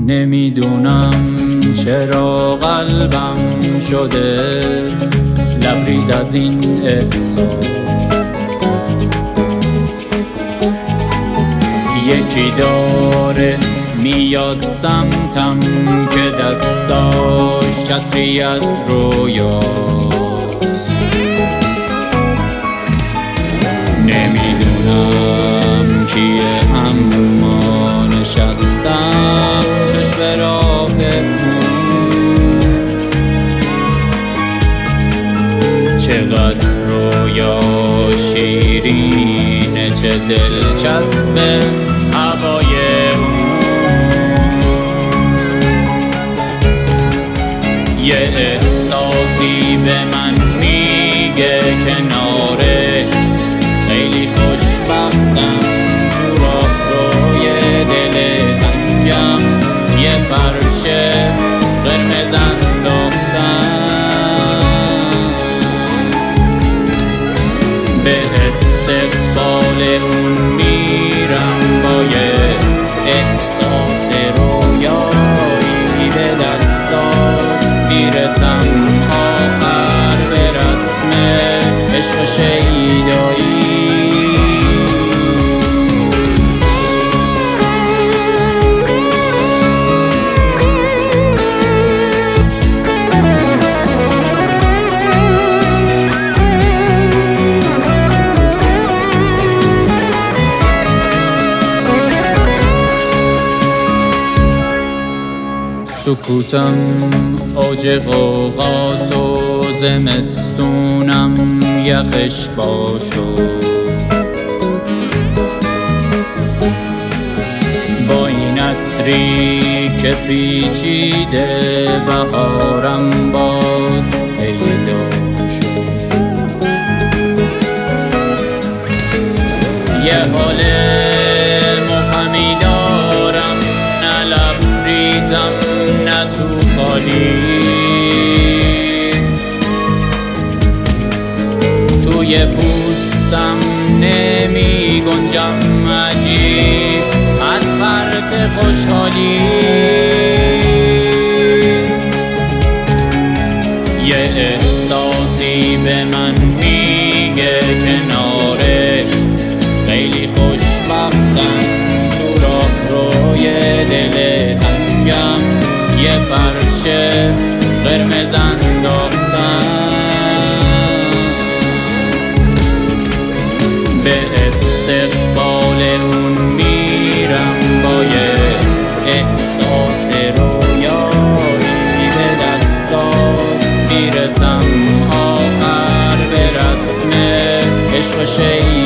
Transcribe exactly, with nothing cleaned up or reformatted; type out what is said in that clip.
نمیدونم چرا قلبم شده لبریز از این احساس. یکی داره میاد سمتم که دستاش چتری از رویا. نمیدونم کیه اما نشستم چشم راه اون. چقدر رویا شیرینه، چه دلچسبه هوای اون. یه احساسی به من میگه کنارش خیلی خوشبختم. تو راه روی دل تنگم یه فرش قرمز انداختم. به استقبال اون میرم با یه احساس رویایی. به دستاش میرسم آخر به رسم عشق شیدایی. سکوتم اوج قوقاس و زمستونم یخش باشو. با این عطری که پیچیده بهارم باز پیدا شد. یه حال مبهمی دارم، نه لبریزم نه تو خالی. توی پوستم نمی گنجم عجیب از فرط خوشحالی. یه احساسی به من میگه کنارش خیلی خوشبختم. تو راه روی دل تنگم یه فرش قرمز انداختم. به استقبال اون میرم با یه احساس رویایی. به دستاش میرسم آخر به رسم عشق شیدایی.